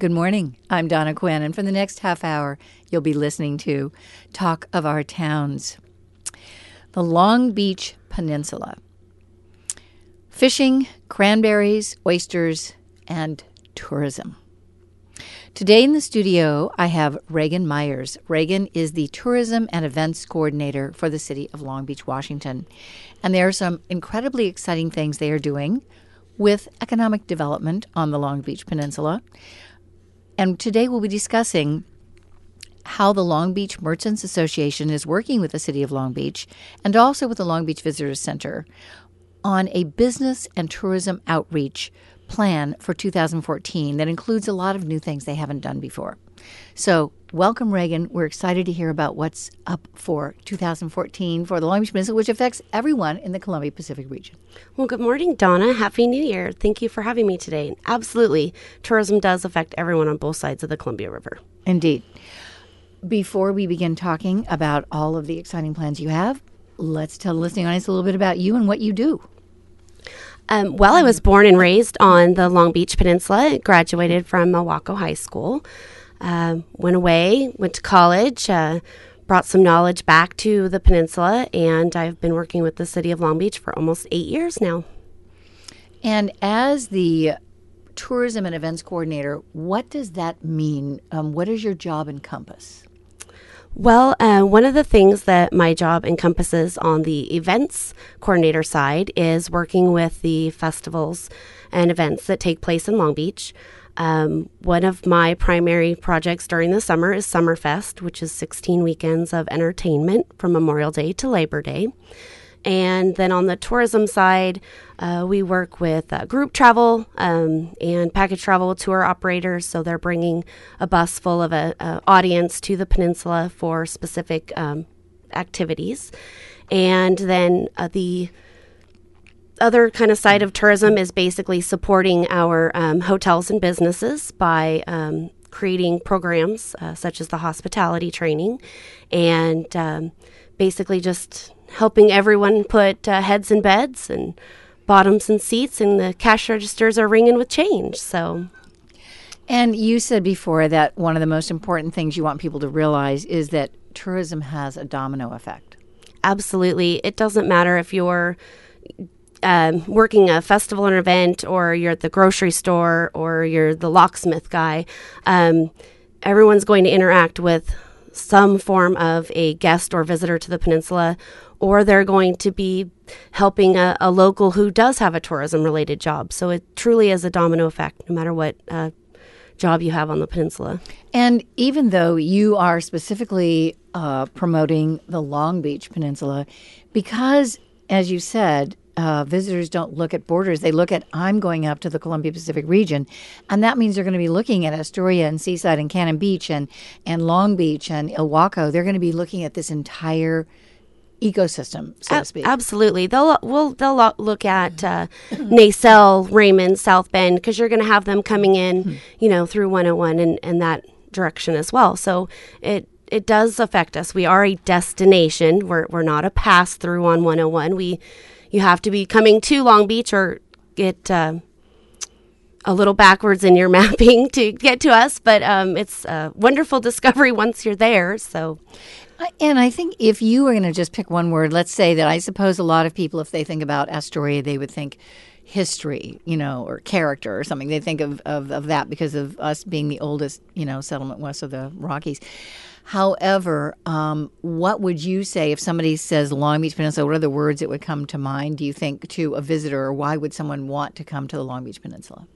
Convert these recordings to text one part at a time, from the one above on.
Good morning. I'm Donna Quinn, and for the next half hour, you'll be listening to Talk of Our Towns. The Long Beach Peninsula. Fishing, cranberries, oysters, and tourism. Today in the studio, I have Reagan Myers. Reagan is the Tourism and Events Coordinator for the City of Long Beach, Washington. And there are some incredibly exciting things they are doing with economic development on the Long Beach Peninsula. And today we'll be discussing how the Long Beach Merchants Association is working with the City of Long Beach and also with the Long Beach Visitors Center on a business and tourism outreach plan for 2014 that includes a lot of new things they haven't done before. So welcome, Reagan. We're excited to hear about what's up for 2014 for the Long Beach Peninsula, which affects everyone in the Columbia Pacific region. Well, good morning, Donna. Happy New Year. Thank you for having me today. Absolutely. Tourism does affect everyone on both sides of the Columbia River. Indeed. Before we begin talking about all of the exciting plans you have, let's tell the listening audience a little bit about you and what you do. Well, I was born and raised on the Long Beach Peninsula, graduated from Milwaukee High School, went away, went to college, brought some knowledge back to the peninsula, and I've been working with the City of Long Beach for almost 8 years now. And as the Tourism and Events Coordinator, what does that mean? What does your job encompass? Well, one of the things that my job encompasses on the events coordinator side is working with the festivals and events that take place in Long Beach. One of my primary projects during the summer is Summerfest, which is 16 weekends of entertainment from Memorial Day to Labor Day. And then on the tourism side, we work with group travel and package travel tour operators. So they're bringing a bus full of an audience to the peninsula for specific activities. And then the other kind of side of tourism is basically supporting our hotels and businesses by creating programs such as the hospitality training and basically just helping everyone put heads in beds and bottoms in seats, and the cash registers are ringing with change. And you said before that one of the most important things you want people to realize is that tourism has a domino effect. Absolutely. It doesn't matter if you're working a festival or an event, or you're at the grocery store, or you're the locksmith guy. Everyone's going to interact with some form of a guest or visitor to the peninsula, or they're going to be helping a local who does have a tourism-related job. So it truly is a domino effect, no matter what job you have on the peninsula. And even though you are specifically promoting the Long Beach Peninsula, because, as you said, visitors don't look at borders. They look at, I'm going up to the Columbia Pacific region. And that means they're going to be looking at Astoria and Seaside and Cannon Beach and Long Beach and Ilwaco. They're going to be looking at this entire ecosystem, so to speak. Absolutely. They'll look at Nacelle, Raymond, South Bend, because you're going to have them coming in, through 101 and that direction as well. So it does affect us. We are a destination. We're not a pass through on 101. You have to be coming to Long Beach or get a little backwards in your mapping to get to us. But it's a wonderful discovery once you're there. So, and I think if you were going to just pick one word, let's say that I suppose a lot of people, if they think about Astoria, they would think history, or character or something. They think of that because of us being the oldest, settlement west of the Rockies. However, what would you say if somebody says Long Beach Peninsula? What are the words that would come to mind, do you think, to a visitor, or why would someone want to come to the Long Beach Peninsula?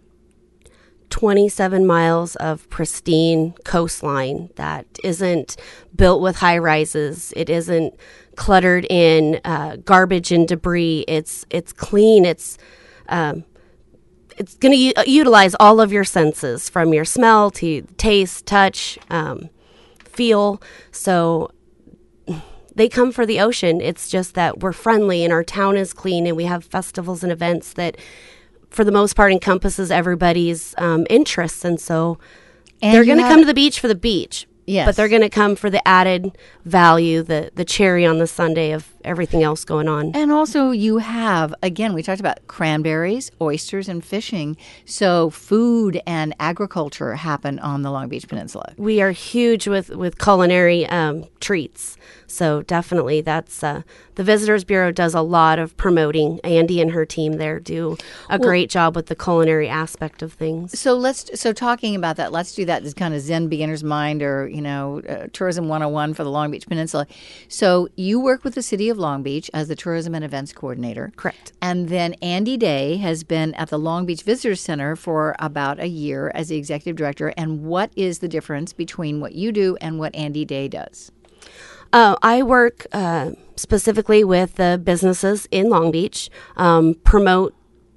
27 miles of pristine coastline that isn't built with high rises. It isn't cluttered in garbage and debris. It's clean. It's going to utilize all of your senses, from your smell to taste, touch, feel. So they come for the ocean. It's just that we're friendly and our town is clean, and we have festivals and events that for the most part encompasses everybody's interests. And so they're going to come to the beach for the beach. Yes. But they're going to come for the added value, the cherry on the sundae of everything else going on. And also you have, again, we talked about cranberries, oysters, and fishing. So food and agriculture happen on the Long Beach Peninsula. We are huge with culinary treats. So definitely that's the Visitors Bureau does a lot of promoting. Andy and her team there do a great job with the culinary aspect of things. So talking about that, let's do that as kind of Zen beginner's mind, or Tourism 101 for the Long Beach Peninsula. So you work with the City of Long Beach as the Tourism and Events Coordinator. Correct. And then Andy Day has been at the Long Beach Visitors Center for about a year as the Executive Director. And what is the difference between what you do and what Andy Day does? I work specifically with the businesses in Long Beach, promote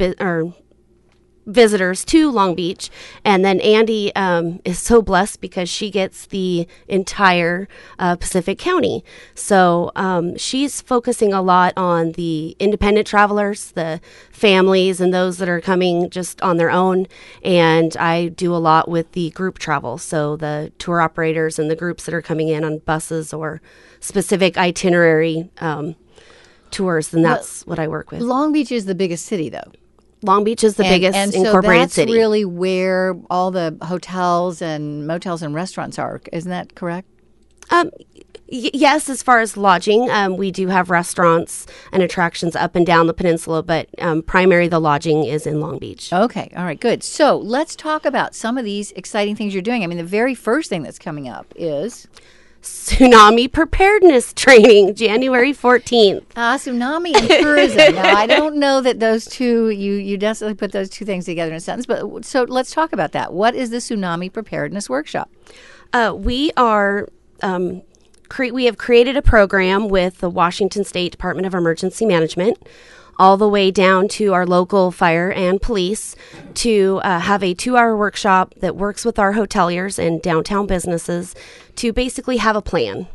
visitors to Long Beach. And then Andy is so blessed because she gets the entire Pacific County. So she's focusing a lot on the independent travelers, the families, and those that are coming just on their own. And I do a lot with the group travel. So the tour operators and the groups that are coming in on buses or specific itinerary tours. And that's what I work with. Long Beach is the biggest city, though. Long Beach is the biggest incorporated city. And so that's really where all the hotels and motels and restaurants are. Isn't that correct? Yes, as far as lodging, we do have restaurants and attractions up and down the peninsula, but primary the lodging is in Long Beach. Okay. All right. Good. So let's talk about some of these exciting things you're doing. I mean, the very first thing that's coming up is Tsunami preparedness training, January 14th. Tsunami and tourism. Now, I don't know that those two, you definitely put those two things together in a sentence, but so let's talk about that. What is the Tsunami Preparedness Workshop? We have created a program with the Washington State Department of Emergency Management, all the way down to our local fire and police, to have a 2-hour workshop that works with our hoteliers and downtown businesses to basically have a plan.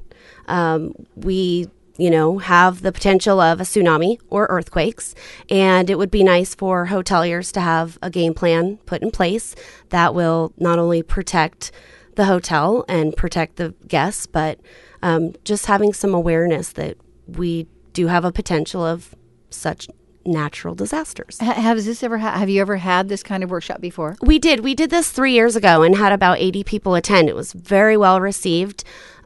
We have the potential of a tsunami or earthquakes, and it would be nice for hoteliers to have a game plan put in place that will not only protect the hotel and protect the guests, but just having some awareness that we do have a potential of such natural disasters. Have you ever had this kind of workshop before? We did this 3 years ago and had about 80 people attend. It was very well received.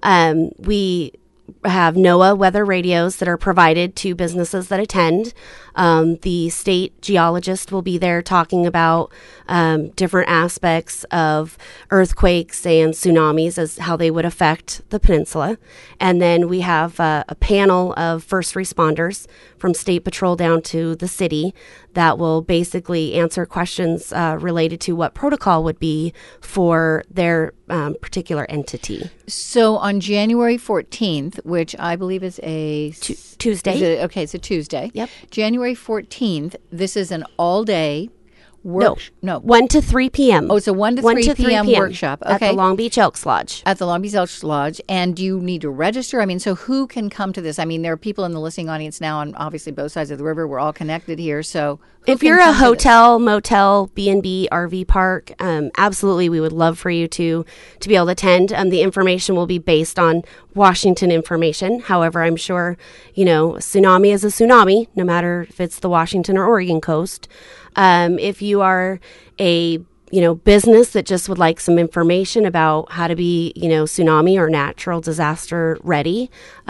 We have NOAA weather radios that are provided to businesses that attend. The state geologist will be there talking about different aspects of earthquakes and tsunamis as how they would affect the peninsula. And then we have a panel of first responders from State Patrol down to the city that will basically answer questions related to what protocol would be for their particular entity. So on January 14th, which I believe is a Tuesday. It's a Tuesday. Yep. January 14th, this is an all-day No. 1 to 3 p.m. Oh, it's a 1 to 3 p.m. workshop. Okay. At the Long Beach Elks Lodge. At the Long Beach Elks Lodge. And do you need to register? I mean, so who can come to this? I mean, there are people in the listening audience now on obviously both sides of the river. We're all connected here. So if you're a hotel, motel, B&B, RV park, absolutely we would love for you to be able to attend. The information will be based on Washington information. However, I'm sure, tsunami is a tsunami, no matter if it's the Washington or Oregon coast. If you are a business that just would like some information about how to be, tsunami or natural disaster ready,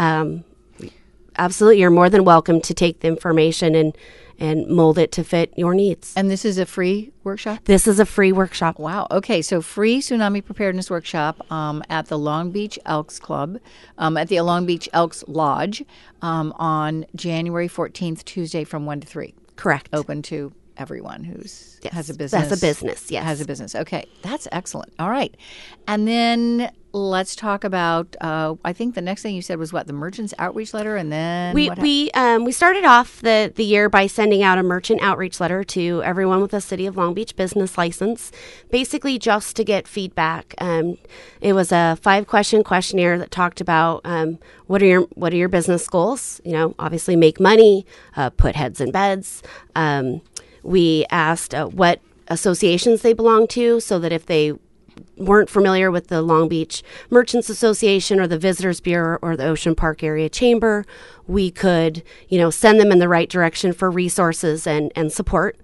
absolutely, you're more than welcome to take the information and mold it to fit your needs. And this is a free workshop? This is a free workshop. Wow. Okay. So free tsunami preparedness workshop at the Long Beach Elks Club, at the Long Beach Elks Lodge on January 14th, Tuesday from 1 to 3. Correct. Open to everyone has a business. That's a business, yes. Has a business. Okay. That's excellent. All right. And then let's talk about, I think the next thing you said was what, the merchant's outreach letter, and then we started off the year by sending out a merchant outreach letter to everyone with a City of Long Beach business license, basically just to get feedback. It was a 5-question questionnaire that talked about what are your business goals? Obviously make money, put heads in beds. We asked what associations they belong to, so that if they weren't familiar with the Long Beach Merchants Association or the Visitors Bureau or the Ocean Park Area Chamber, we could, send them in the right direction for resources and support.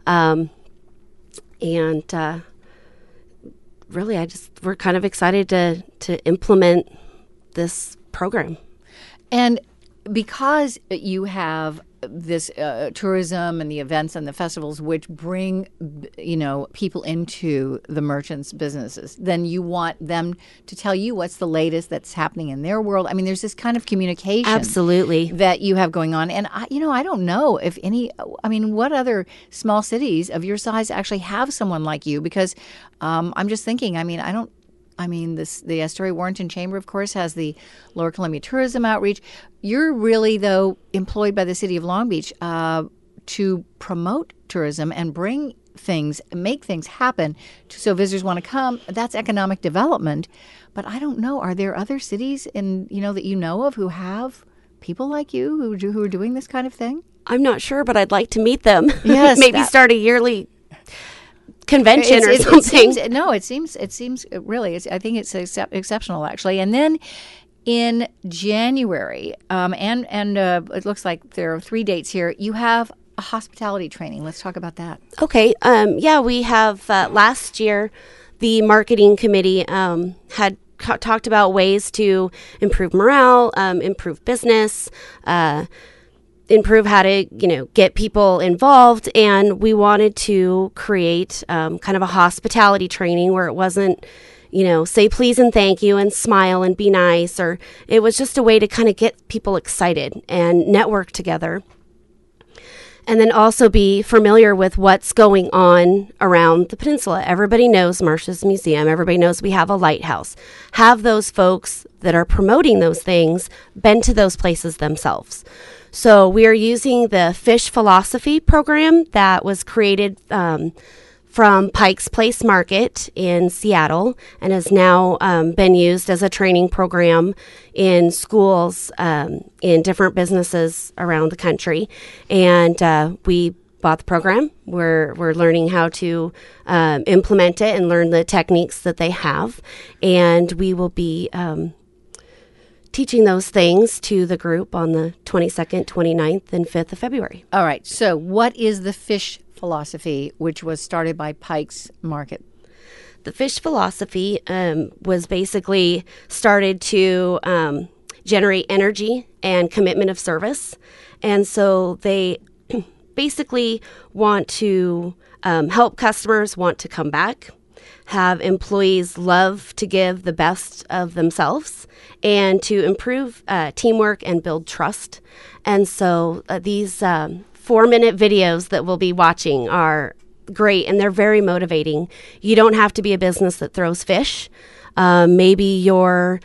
Really, we're kind of excited to implement this program. And because you have this tourism and the events and the festivals which bring, people into the merchants' businesses, then you want them to tell you what's the latest that's happening in their world. I mean, there's this kind of communication absolutely that you have going on. And, I don't know if what other small cities of your size actually have someone like you? Because I'm just thinking, the Astoria Warrenton Chamber, of course, has the Lower Columbia Tourism Outreach. You're really, though, employed by the city of Long Beach to promote tourism and make things happen so visitors want to come. That's economic development. But I don't know, are there other cities that you know of who have people like you who are doing this kind of thing? I'm not sure, but I'd like to meet them. Yes. Maybe start a yearly convention or something. It seems really, I think it's exceptional, actually. And then in January, and it looks like there are 3 dates here, you have a hospitality training. Let's talk about that. Okay. We have last year, the marketing committee had talked about ways to improve morale, improve business, improve how to, get people involved. And we wanted to create kind of a hospitality training where it wasn't, say please and thank you and smile and be nice, or it was just a way to kind of get people excited and network together. And then also be familiar with what's going on around the peninsula. Everybody knows Marsh's Museum. Everybody knows we have a lighthouse. Have those folks that are promoting those things been to those places themselves. So we are using the Fish Philosophy program that was created from Pike's Place Market in Seattle and has now been used as a training program in schools in different businesses around the country. And we bought the program. We're learning how to implement it and learn the techniques that they have. And we will be teaching those things to the group on the 22nd, 29th, and 5th of February. All right. So what is the Fish Philosophy, which was started by Pike's Market? The Fish Philosophy was basically started to generate energy and commitment of service. And so they basically want to help customers want to come back, have employees love to give the best of themselves, and to improve teamwork and build trust. And so these 4-minute videos that we'll be watching are great, and they're very motivating. You don't have to be a business that throws fish. Maybe you're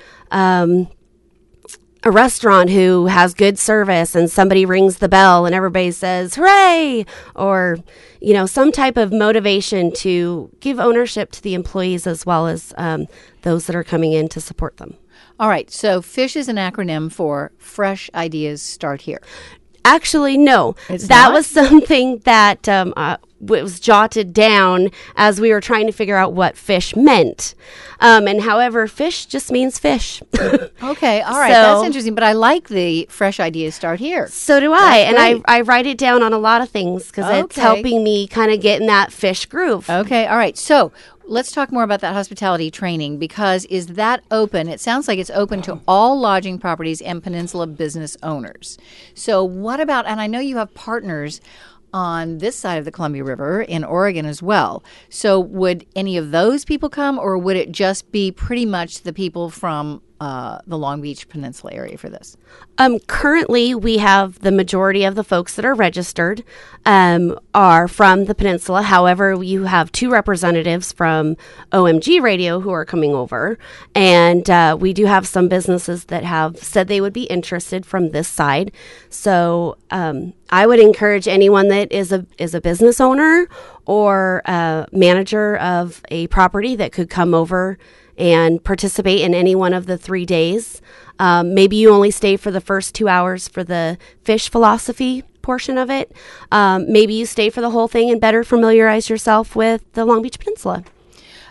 a restaurant who has good service and somebody rings the bell and everybody says, hooray, or, some type of motivation to give ownership to the employees as well as those that are coming in to support them. All right. So FISH is an acronym for Fresh Ideas Start Here. Actually, no. It's that not? was something that was jotted down as we were trying to figure out what fish meant. And however, fish just means fish. Okay, all right. That's interesting. But I like the Fresh Ideas Start Here. So do I. And I write it down on a lot of things because it's helping me kind of get in that fish groove. Okay, all right. So let's talk more about that hospitality training, because is that open? It sounds like it's open to all lodging properties and peninsula business owners. So what about, and I know you have partners on this side of the Columbia River in Oregon as well. So would any of those people come, or would it just be pretty much the people from the Long Beach Peninsula area for this? Currently, we have the majority of the folks that are registered are from the peninsula. However, you have 2 representatives from OMG Radio who are coming over. And we do have some businesses that have said they would be interested from this side. So I would encourage anyone that is a business owner or a manager of a property that could come over and participate in any one of the 3 days. Maybe you only stay for the first 2 hours for the Fish Philosophy portion of it. Maybe you stay for the whole thing and better familiarize yourself with the Long Beach Peninsula.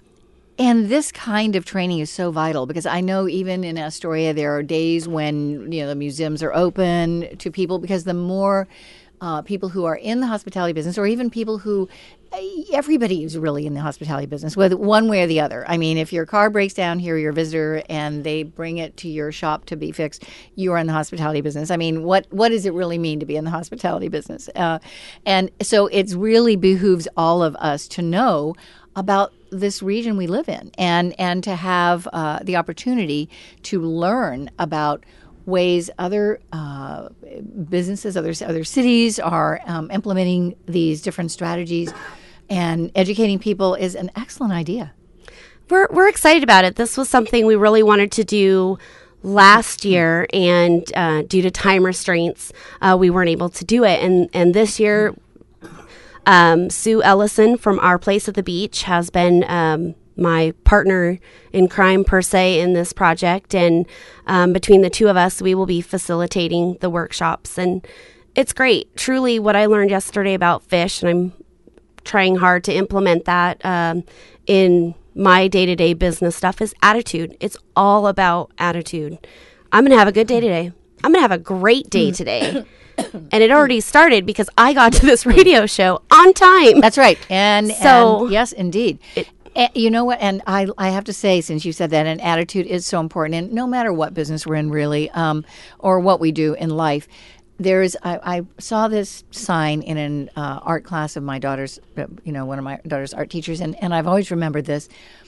And this kind of training is so vital because I know even in Astoria there are days when the museums are open to people, because the more people who are in the hospitality business, or even people who everybody is really in the hospitality business, whether one way or the other. I mean, if your car breaks down here, you're a visitor, and they bring it to your shop to be fixed, you are in the hospitality business. I mean, what does it really mean to be in the hospitality business? And so it really behooves all of us to know about this region we live in, and to have the opportunity to learn about ways other businesses, other cities are implementing these different strategies, and educating people is an excellent idea. We're excited about it. This was something we really wanted to do last year, and due to time restraints, we weren't able to do it. And this year, Sue Ellison from Our Place at the Beach has been my partner in crime, per se, in this project. And between the two of us, we will be facilitating the workshops. And it's great. Truly, what I learned yesterday about fish, and I'm trying hard to implement that in my day-to-day business stuff, is attitude. It's all about attitude. I'm going to have a good day today. I'm going to have a great day today. And it already started because I got to this radio show on time. That's right. And yes, indeed. You know what? And I have to say, since you said that, an attitude is so important. And no matter what business we're in, really, or what we do in life, I saw this sign in an art class of my daughter's, one of my daughter's art teachers, and I've always remembered this.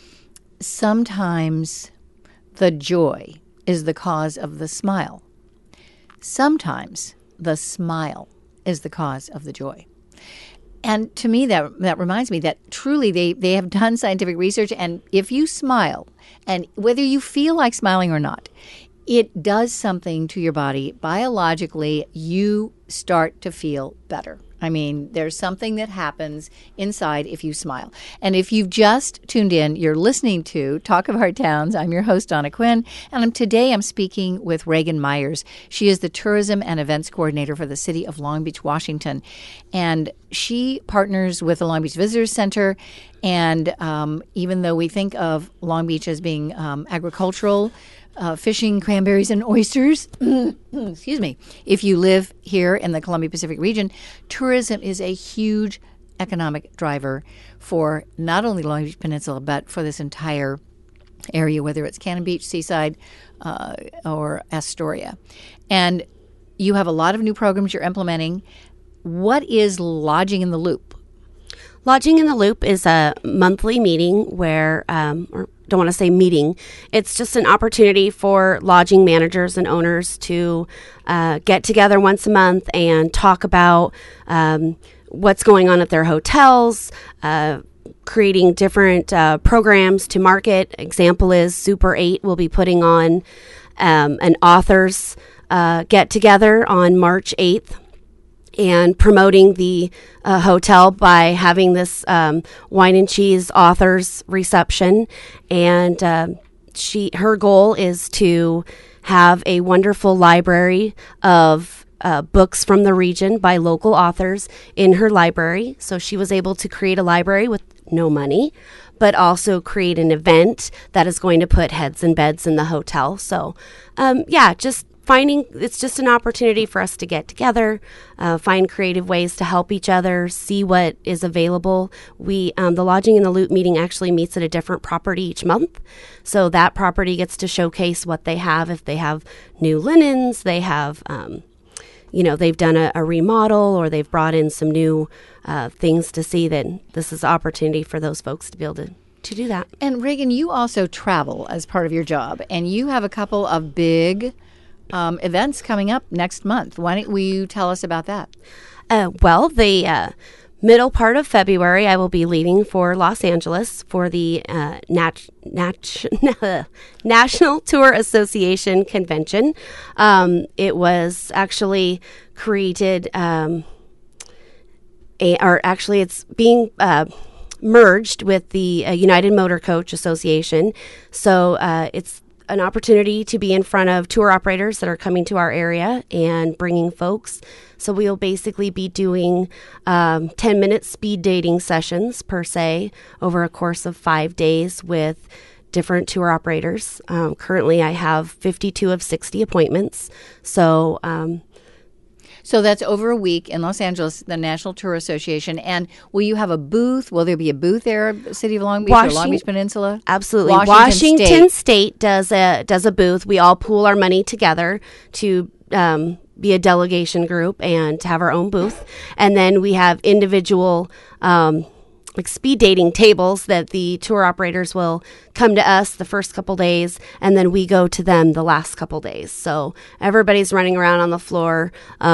Sometimes the joy is the cause of the smile. Sometimes the smile is the cause of the joy. And to me, that reminds me that truly they have done scientific research, and if you smile, and whether you feel like smiling or not, it does something to your body. Biologically, you start to feel better. I mean, there's something that happens inside if you smile. And if you've just tuned in, you're listening to Talk of Our Towns. I'm your host, Donna Quinn, and today I'm speaking with Reagan Myers. She is the Tourism and Events Coordinator for the City of Long Beach, Washington. And she partners with the Long Beach Visitors Center. And even though we think of Long Beach as being agricultural, fishing, cranberries, and oysters, excuse me, if you live here in the Columbia Pacific region, tourism is a huge economic driver for not only Long Beach Peninsula, but for this entire area, whether it's Cannon Beach, Seaside, or Astoria. And you have a lot of new programs you're implementing. What is Lodging in the Loop? Lodging in the Loop is a monthly meeting where, or don't want to say meeting, it's just an opportunity for lodging managers and owners to get together once a month and talk about what's going on at their hotels, creating different programs to market. Example is Super 8 will be putting on an authors get-together on March 8th. And promoting the hotel by having this wine and cheese authors reception. And her goal is to have a wonderful library of books from the region by local authors in her library. So she was able to create a library with no money, but also create an event that is going to put heads and beds in the hotel. So, it's just an opportunity for us to get together, find creative ways to help each other, see what is available. The Lodging in the Loop meeting actually meets at a different property each month. So that property gets to showcase what they have. If they have new linens, they have, they've done a remodel, or they've brought in some new things to see, that this is an opportunity for those folks to be able to do that. And Reagan, you also travel as part of your job, and you have a couple of big events coming up next month. Why don't you tell us about that? The middle part of February, I will be leaving for Los Angeles for the National Tour Association Convention. It was actually created, it's being merged with the United Motor Coach Association. So it's an opportunity to be in front of tour operators that are coming to our area and bringing folks. So we'll basically be doing 10-minute speed dating sessions per se over a course of 5 days with different tour operators. Currently, I have 52 of 60 appointments. So that's over a week in Los Angeles, the National Tour Association. And will you have a booth? Will there be a booth there, City of Long Beach or Long Beach Peninsula? Absolutely. Washington State does a booth. We all pool our money together to be a delegation group and to have our own booth. And then we have individual like speed dating tables that the tour operators will come to us the first couple days, and then we go to them the last couple days. So everybody's running around on the floor.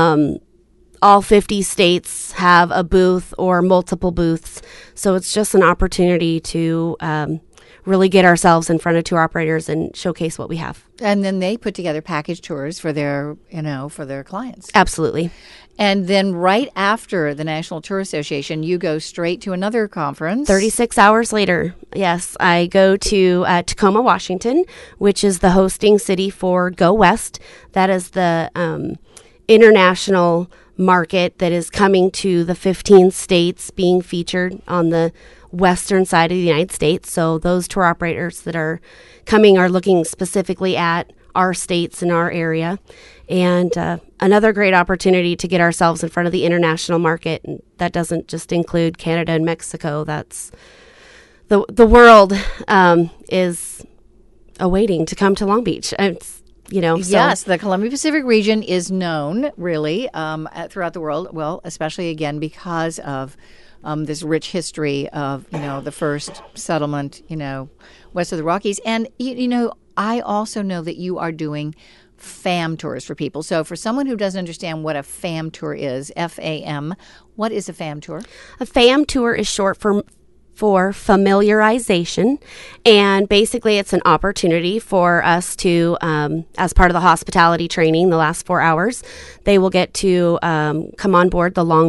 All 50 states have a booth or multiple booths. So it's just an opportunity to really get ourselves in front of tour operators and showcase what we have. And then they put together package tours for their clients. Absolutely. And then right after the National Tour Association, you go straight to another conference. 36 hours later, yes, I go to Tacoma, Washington, which is the hosting city for Go West. That is the international market that is coming to the 15 states being featured on the western side of the United States. So those tour operators that are coming are looking specifically at our states and our area. And another great opportunity to get ourselves in front of the international market. And that doesn't just include Canada and Mexico. That's the world is awaiting to come to Long Beach. Yes, the Columbia Pacific region is known really throughout the world. Well, especially again because of this rich history of the first settlement west of the Rockies. And I also know that you are doing FAM tours for people. So for someone who doesn't understand what a FAM tour is, FAM, what is a FAM tour? A FAM tour is short for familiarization, and basically it's an opportunity for us to, as part of the hospitality training, the last 4 hours, they will get to come on board the Long